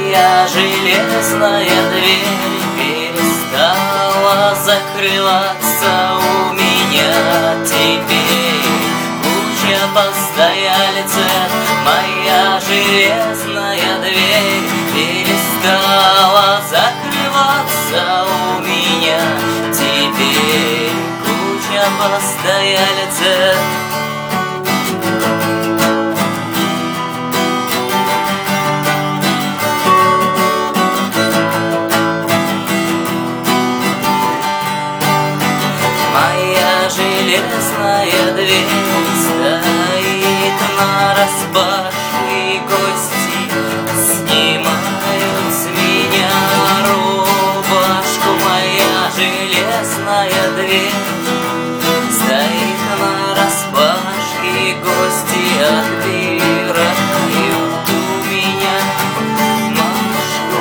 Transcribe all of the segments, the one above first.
Моя железная дверь перестала закрываться у меня теперь. Куча постояльцев, моя железная дверь перестала закрываться у меня теперь. Куча постояльцев. Железная дверь стоит нараспашку, и гости снимают с меня рубашку. Моя железная дверь стоит нараспашку, и гости отбирают у меня Машку.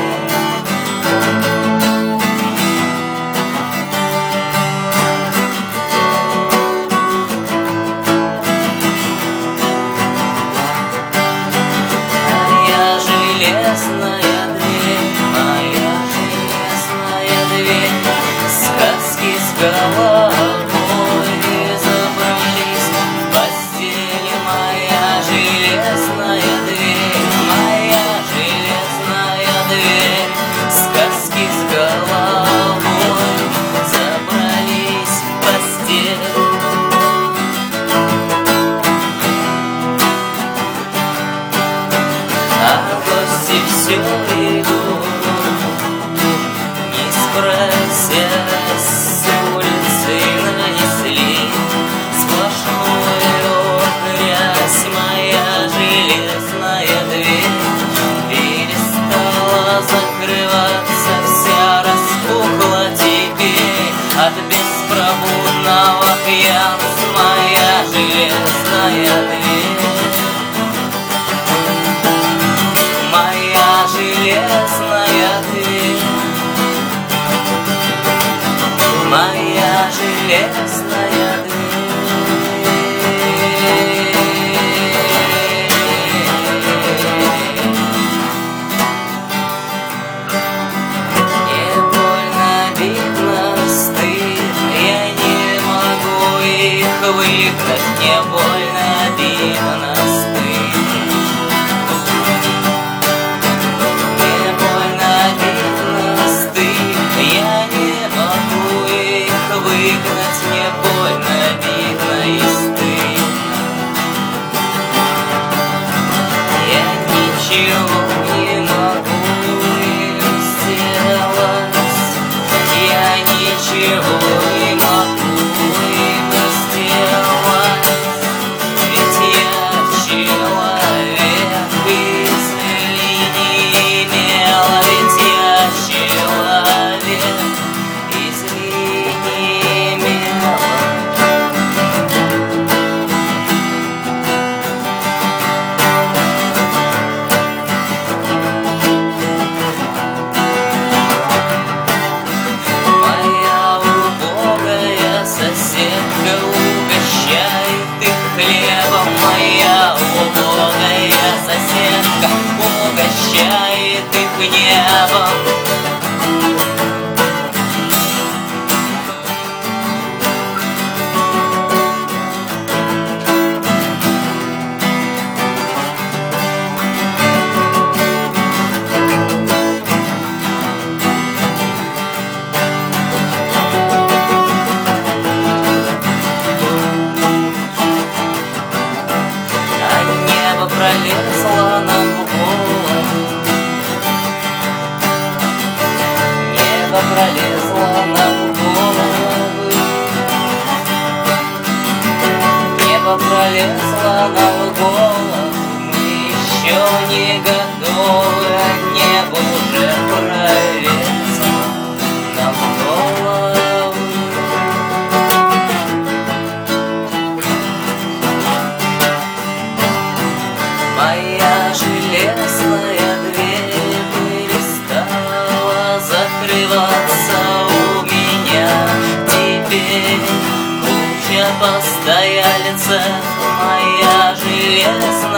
Железная дверь, моя железная дверь, сказки с головой забрались в постели. Моя железная дверь, моя железная дверь, сказки с головой забрались в постель. Гости все идут, не спросясь, с улицы нанесли сплошную грязь. Моя железная дверь перестала закрываться, вся распухла теперь от беспробудного пьянства. Моя железная дверь, железная дверь, моя железная дверь. Не больно, видно, стыд, я не могу их выгнать. Не больно, видно, стыд. Выгнать не больно, видно и стыдно. Я ничего не могу им сделать, я ничего не могу им сделать. Ведь я человек из линии имел, ведь я человек из линии. Моя убогая соседка угощает их хлебом. Моя убогая соседка угощает их небом. Пролезла нам в голову, небо пролезло нам в голову, небо пролезло нам в голову. Мы еще не готовы, а небо уже пролезло нам в голову. Моя железная дверь перестала закрываться у меня теперь. Куча постояльцев, моя железная